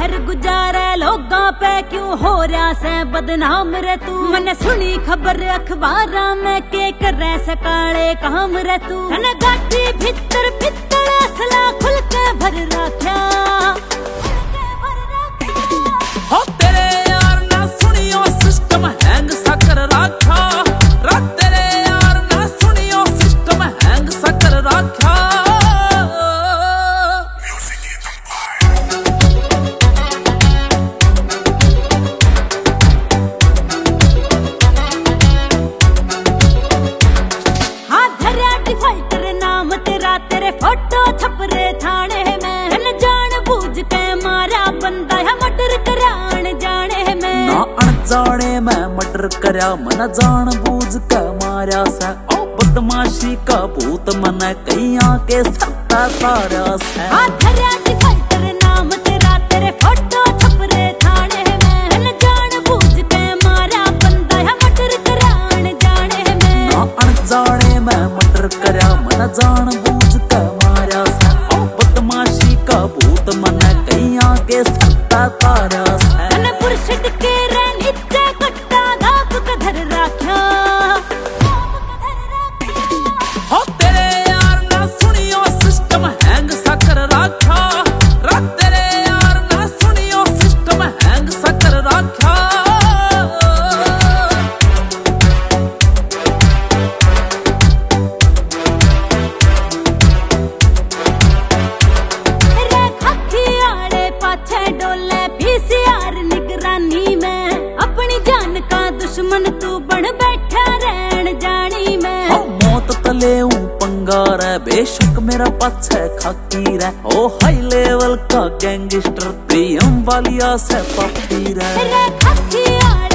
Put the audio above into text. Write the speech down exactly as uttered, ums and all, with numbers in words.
घर गुजारे लोगां पे क्यों हो रहा से बदनाम रे तू। मैंने सुनी खबर अखबार में के करे से काले काम रे तू। मैंने गाड़ी भीतर भीतर असला खुल के भर रखा। हो तेरे यार ना सुनियो सिस्टम हैंग सा कर रखा। रात तेरे यार ना सुनियो सिस्टम हैंग सा कर रखा। तेरे फोटो छप रे थाने में। न जान बूझ के मारा बंदा है मर्डर करान जाने में। ना अनजाने मैं मर्डर करया मन जान बूझ के मारा से। ओ बदमाशी का भूत मन कईया के सत्ता तारा से। फाइटर नाम तेरा तेरे फोटो छप रे थाने में। न जान बूझ के मारा बंदा है मर्डर करान जाने में। ना अनजाने मैं मर्डर करया मन जान बूझ के मारा से। ओ बदमाशी का भूत मन कईया के सत्ता तारा से। तने पुरशट के रे नीचे कट्टा दाप के धर राख्या। हो तेरे यार ना सुनियो सिस्टम हैंग सा कर रखा। रात तेरे यार ना सुनियो सिस्टम हैंग सा कर रखा। दुश्मन तू बन बैठा रहन जानी में। ओ मौत तले हूँ पंगा रे बेशक मेरा पाछे खाकी रे। ओ हाई लेवल का गैंगस्टर प्रियम वालिया से पापी रे। खाकी